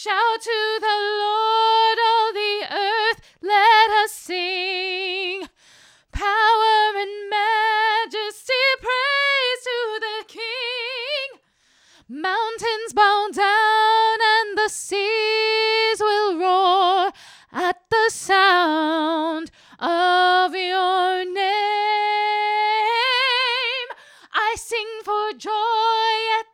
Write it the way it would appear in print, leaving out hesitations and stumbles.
Shout to the Lord, all the earth, let us sing. Power and majesty, praise to the King. Mountains bow down and the seas will roar at the sound of your name. I sing for joy at